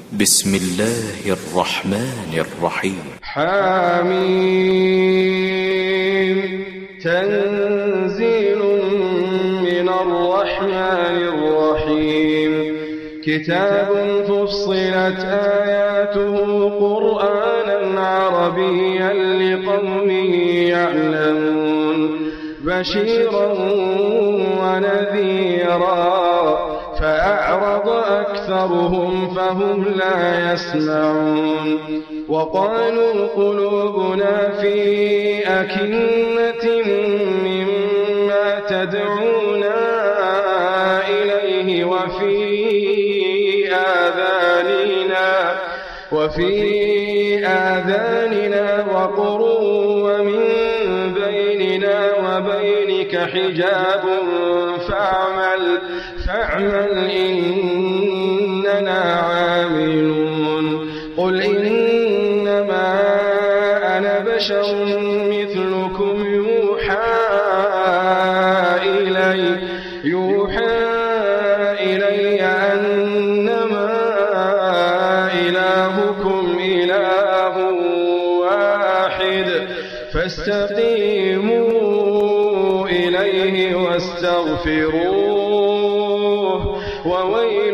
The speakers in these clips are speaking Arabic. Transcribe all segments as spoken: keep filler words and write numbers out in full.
بسم الله الرحمن الرحيم. حميم. تنزيل من الرحمن الرحيم. كتاب فصلت آياته قرآنا عربيا لقوم يعلمون بشيرا ونذيرا فأعرض أكثرهم فهم لا يسمعون. وقالوا قلوبنا في أكنة مما تدعونا إليه وفي آذاننا وفي آذاننا وقر ومن بيننا وبينك حجاب فاعمل فاعمل إننا عاملون. قل إنما أنا بشر مثلكم يوحى إلي يوحى إلي أنما إلهكم إله واحد فاستقيموا إليه واستغفروه. وويل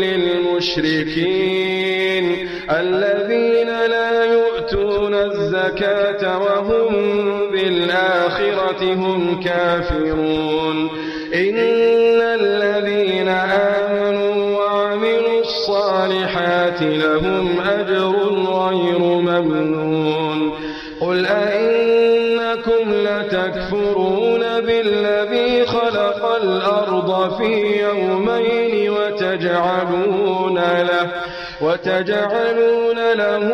للمشركين الذين لا يؤتون الزكاة وهم بالآخرة هم كافرون. إن الذين آمنوا وعملوا الصالحات لهم أجر غير ممنون. قل أئنكم لتكفرون بالذي خلق الأرض في يومين وتجعلون له وتجعلون له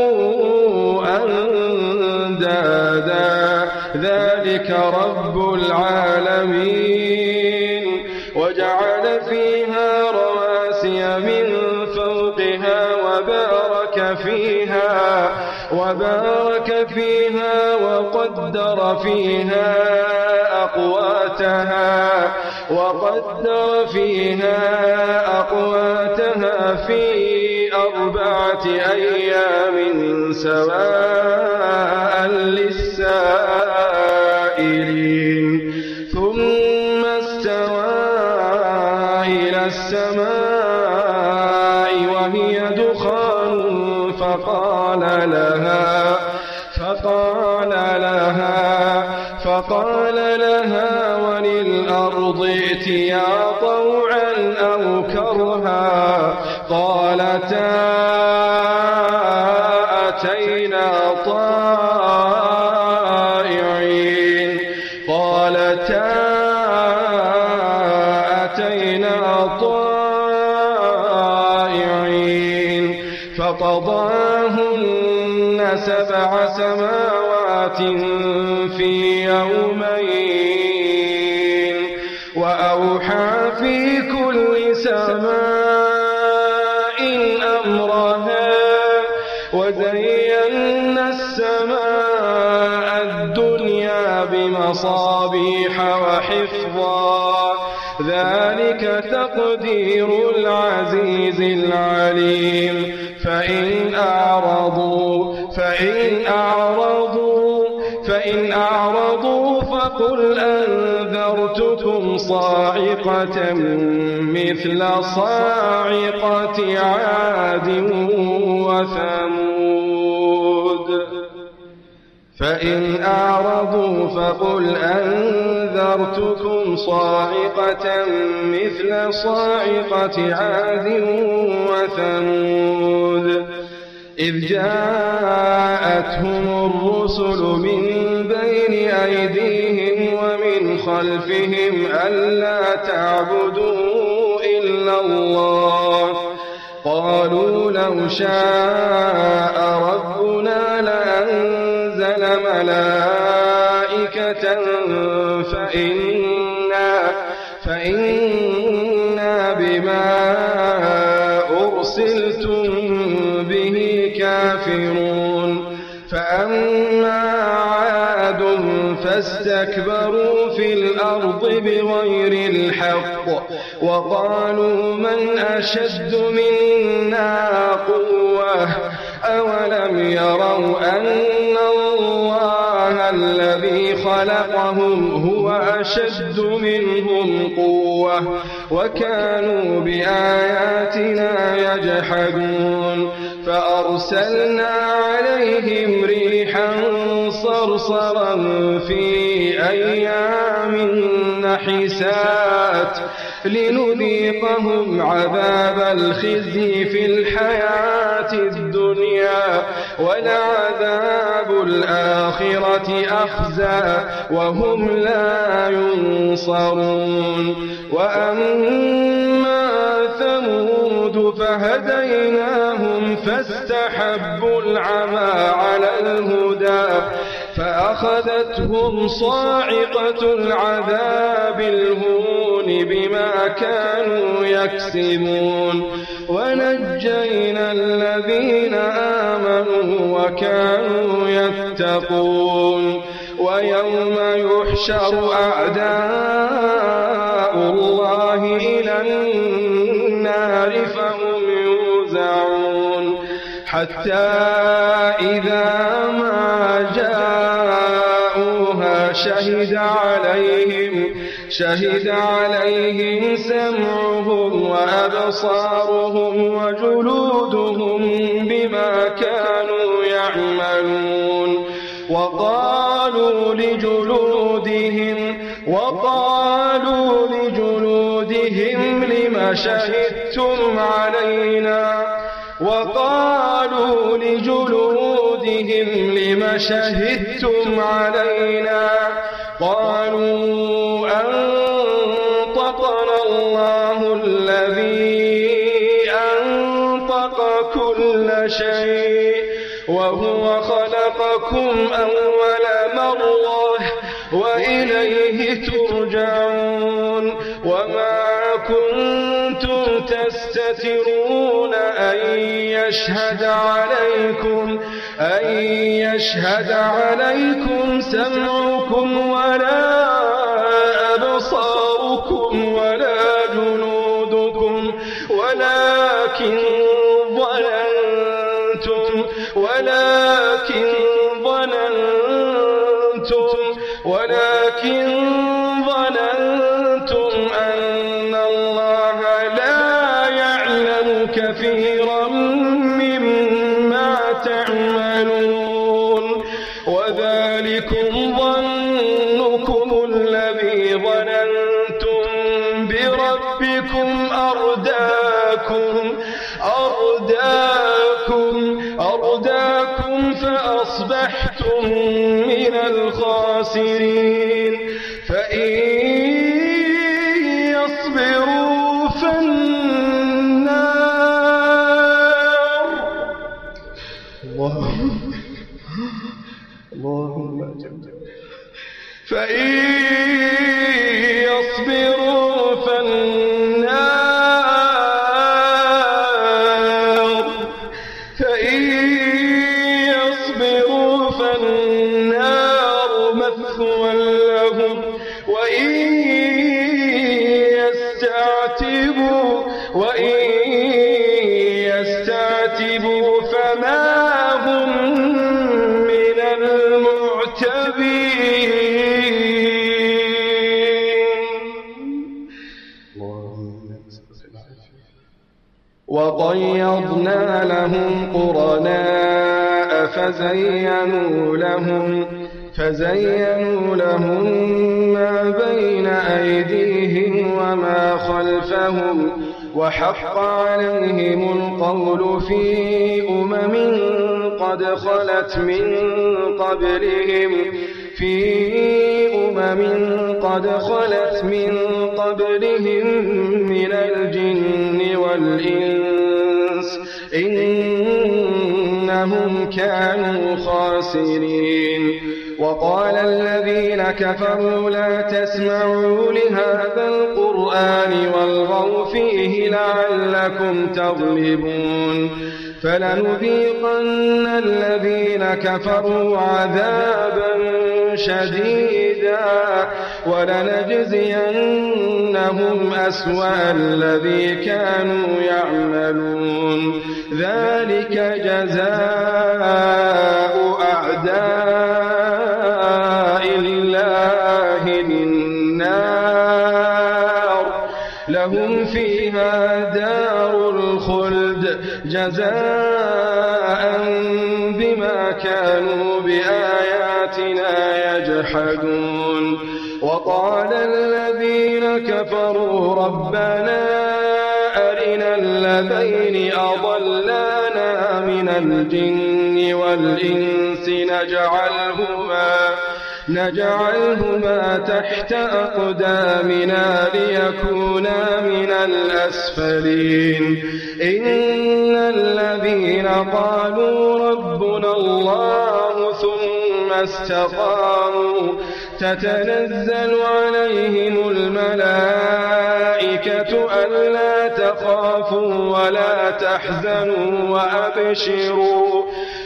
أندادا ذلك رب العالمين. وجعل فيها رواسي من فوقها وبارك فيها وبارك فيها وقدر فيها أقواتها وقدر فيها أقواتها في أربعة أيام سواء للسائلين. ثم استوى إلى السماء وهي دخان فقال لها فقال لها فقال لها وللأرض ائتيا طوعا أو كرها قالتا أتينا طائعين قالتا أتينا طائعين فقضاهن سبع سماوات في يومين وأوحى في كل سماء أمرها وزينا السماء الدنيا بمصابيح وحفظا ذلك تقدير العزيز العليم. فإن أعرضوا فإن أعرضوا فإن أعرضوا فقل أنذرتكم صاعقة مثل صاعقة عاد وثمود. فإن أعرضوا فقل أنذرتكم صاعقة مثل صاعقة عاد وثمود إذ جاءتهم الرسل من بين أيديهم ومن خلفهم ألا تعبدوا إلا الله قالوا لو شاء ربنا لأنزل ملائكة فإنا, فإنا بما أرسلتم به كافرون. فأما عاد فاستكبروا في الأرض بغير الحق وقالوا من أشد منا قوة أولم يروا أن الله الذي خلقهم هو أشد منهم قوة وكانوا بآياتنا يجحدون فأرسلنا عليهم ريحا صرصرا في أيام نحسات لنذيقهم عذاب الخزي في الحياة الدنيا ولعذاب الآخرة أخزى وهم لا ينصرون وأما ثمود فهديناهم فاستحبوا العمى على الهدى فأخذتهم صاعقة العذاب الهون بما كانوا يكسبون ونجينا الذين آمنوا وكانوا يتقون ويوم يحشر أعداء الله إلى النار فهم يوزعون حتى إذا ما جاءوها شهد عليهم شهد عليهم سمعهم وأبصارهم وجلودهم بما كانوا يعملون وقالوا لجلودهم وقالوا لجلودهم لم شهدتم علينا وقالوا لجلودهم لم شهدتم علينا قالوا أنطقنا الله الذي أنطق كل شيء وهو خلقكم أول مرة وإليه ترجعون وما كنتم تستترون أن يشهد عليكم أن يشهد عليكم سمعكم ولا أبصاركم ولا جلودكم ولكن ظننتم ولكن ظننتم ولكن ظننتم أن الله لا يعلم كثيرا مما تعملون وذلكم ظنكم الذي ظننتم بربكم أرداكم أرداكم أرداكم فأصبحتم من الخاسرين فإن يصبروا فالنار اللهم اللهم فإن يصبروا فالنار فإن يصبروا فالنار مثوى لهم وإن يستعتبوا وإن يستعتبوا فما هم من المعتبين وقيضنا لهم قرناء فزينوا لهم فزينوا لهم ما بين أيديهم وما خلفهم وحق عليهم القول في أمم قد خلت من قبلهم في أمم قد خلت من قبلهم من الجن والإنس إنهم كانوا خاسرين وقال الذين كفروا لا تسمعوا لهذا القرآن القرآن والغوا فيه لعلكم تغلبون فلنذيقن الذين كفروا عذابا شديدا ولنجزينهم أسوأ الذي كانوا يعملون ذلك جزاء أعداء الله النار لهم فيها دار الخلد جزاء بما كانوا بآياتنا يجحدون وقال الذين كفروا ربنا أرنا الذين أضلانا من الجن والإنس نجعلهما نجعلهما تحت أقدامنا ليكونا من الأسفلين إن الذين قالوا ربنا الله ثم استقاموا تتنزل عليهم الملائكة ألا تخافوا ولا تحزنوا وأبشروا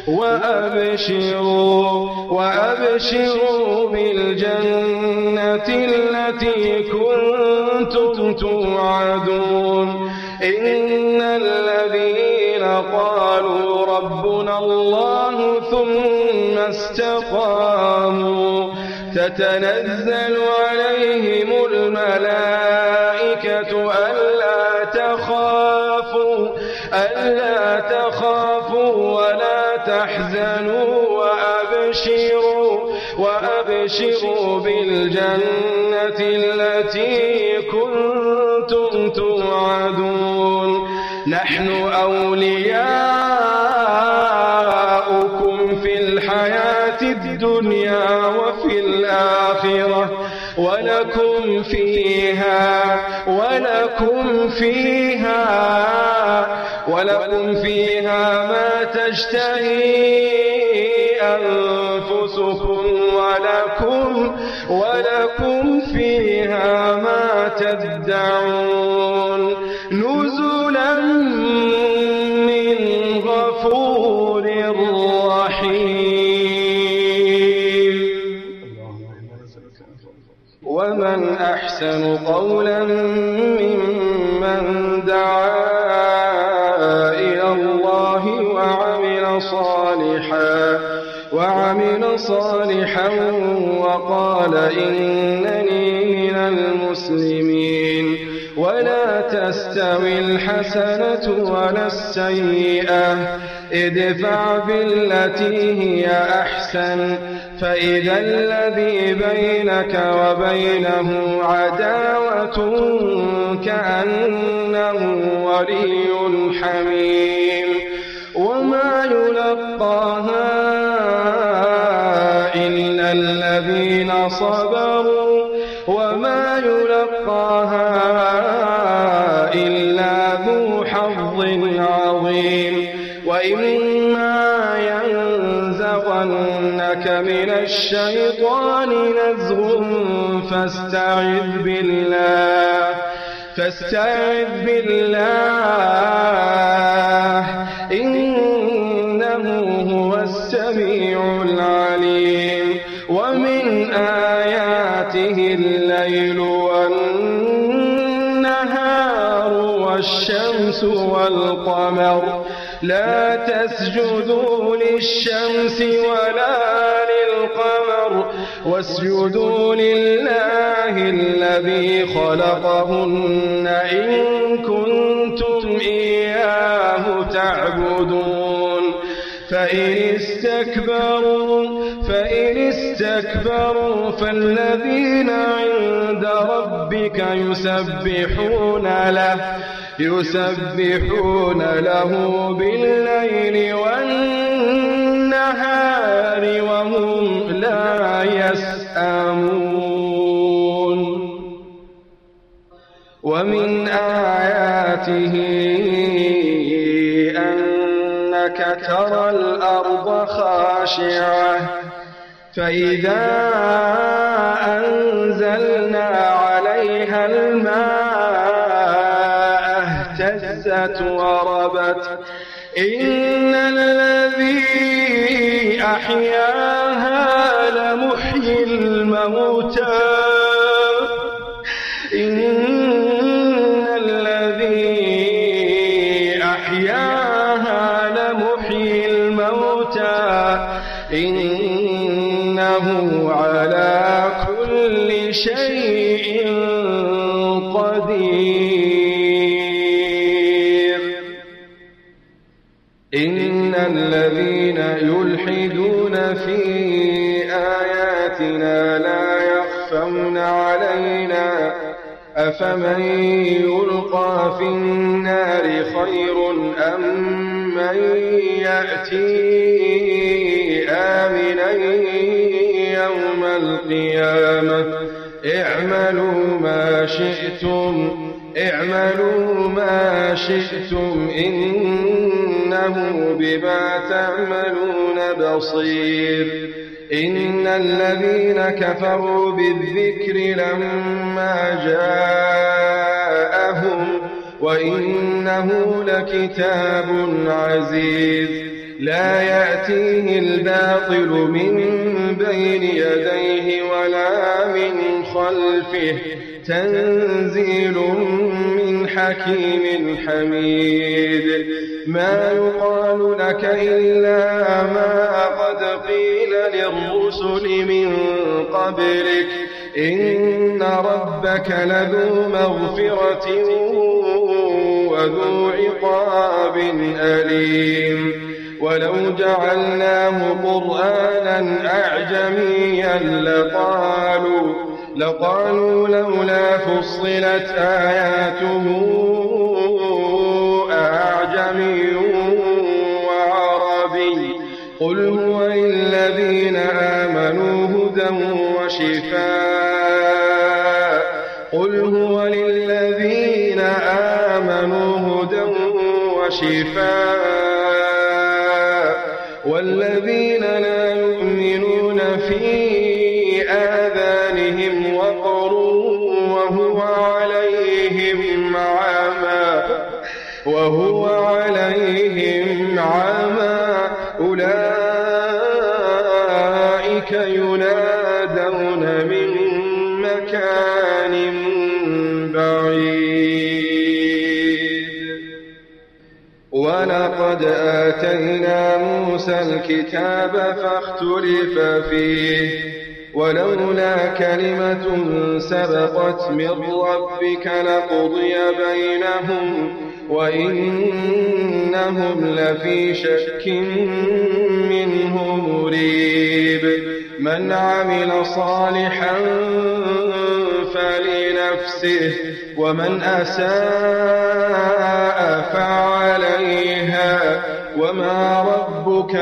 وأبشروا وأبشروا بالجنة التي كنتم توعدون إن الذين قالوا ربنا الله ثم استقاموا تتنزل عليهم الملائكة ألا تخافوا ألا تخافوا ولا تحزنوا وأبشروا وأبشروا بالجنة التي كنتم توعدون نحن أولياؤكم في الحياة الدنيا وفي الآخرة ولكم فيها ولكم فيها ولكم فيها ما تشتهي أنفسكم ولكم ولكم فيها ما تدعون نزلا من غفور رحيم ومن أحسن قولا ممن دعا إلى الله وعمل صالحا وعمل صالحا وقال إنني من المسلمين ولا تستوي الحسنة ولا السيئة ادفع بالتي هي أحسن فإذا الذي بينك وبينه عداوة كأنه ولي حميم وما يلقاها إلا الذين صبروا وما يلقاها إلا ذو حظ عظيم وإما ينزغنك من الشيطان نزغ فاستعذ بالله فاستعذ بالله إنه هو السميع العليم ومن آياته الليل والنهار والشمس والقمر لا تسجدوا للشمس ولا للقمر واسجدوا لله الذي خلقهن إن كنتم إياه تعبدون فإن استكبروا فإن استكبروا فالذين عند ربك يسبحون له يسبحون له بالليل والنهار وهم لا يسأمون ومن آياته أنك ترى الأرض خاشعة فإذا أنزلنا عليها بطنها الماء اهتزت وربت إن الذي أحياها لمحيي الموتى إن الذي أحياها لمحيي الموتى إنه على كل شيء قدير إن الذين يلحدون في آياتنا لا يخفون علينا أفمن يلقى في النار خير أم من يأتي آمنا يوم القيامة اعملوا ما شئتم اعملوا ما شئتم إنه بما تعملون بصير إن الذين كفروا بالذكر لما جاءهم وإنه لكتاب عزيز لا يأتيه الباطل من بين يديه ولا من خلفه تنزيل من حكيم حميد ما يقال لك إلا ما قد قيل للرسل من قبلك إن ربك لذو مغفرة وذو عقاب أليم ولو جعلناه قرآنا أعجميا لقالوا لقالوا لولا فصلت آياته أعجمي وعربي قل هو للذين آمنوا هدى وشفاء قل هو للذين آمنوا هدى وشفاء والذين لا يؤمنون في آذانهم وقر وهو عليهم عمى وهو عليهم عمى أولئك ينادون من مكان بعيد ولقد آتينا موسى الكتاب فاختلف فيه ولولا كلمة سبقت من ربك لقضي بينهم وإنهم لفي شك منه مريب من عمل صالحا فلنفسه ومن أساء فعليها وما ربك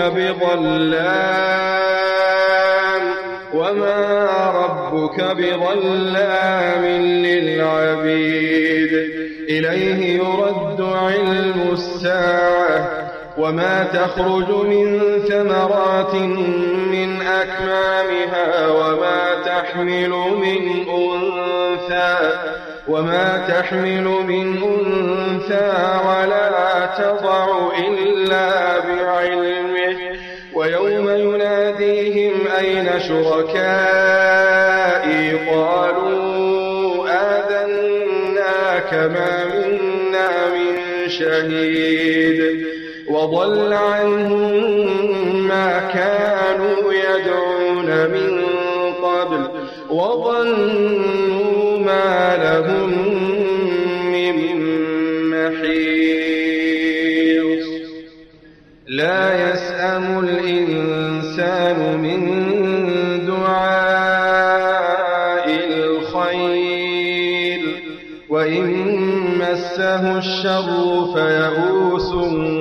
بظلام وما ربك بظلام للعبيد إليه يرد علم الساعة وما تخرج من ثمرات من أكمامها وما تحمل من أنثى وما تحمل من أنثى ولا تضع إلا بعلمه ويوم يناديهم أين شركائي قالوا آذناك ما منا من شهيد وضل عنهم ما كانوا يدعون من قبل وظنوا ما لهم من محيص لا يسأم الإنسان من دعاء الخير وإن مسه الشر فيئوس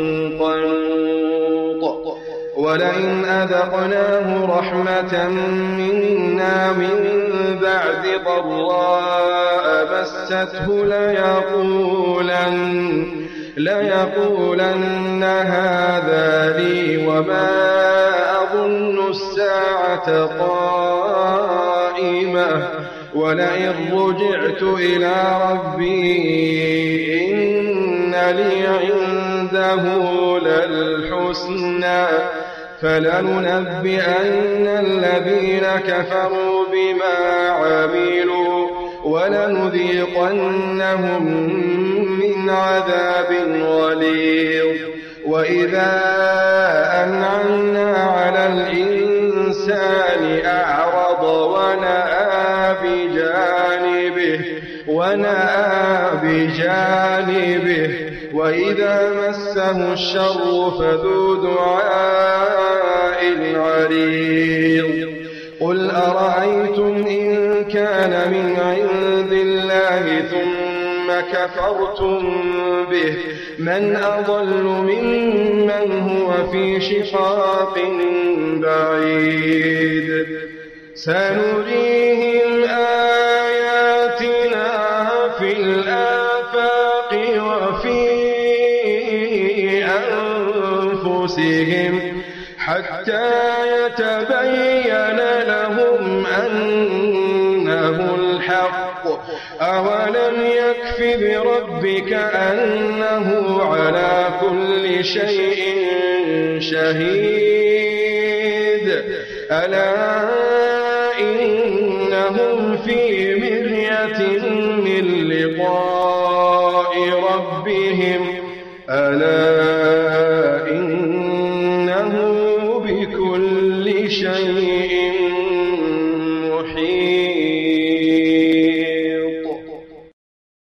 قنوط ولئن أذقناه رحمة منا من بعد ضراء مسته ليقولن ليقولن هذا لي وما أظن الساعة قائمة ولئن رجعت إلى ربي إن لي عنده للحسنى فلننبئن الذين كفروا بما عملوا ولنذيقنهم من عذاب غليظ وإذا أنعمنا على الإنسان أعرض ونأى بجانبه ونأى بجانبه وإذا مسه الشر فذو دعاء عريض قل أرأيتم إن كان من عند الله ثم كفرتم به من أضل ممن هو في شقاق بعيد سنريهم آياتنا في الآفاق وفي أنفسهم حتى يتبين لهم أنه الحق أولم يكف بربك أنه على كل شيء شهيد ألا إنهم في مرية من لقاء ربهم ألا إنه بكل شيء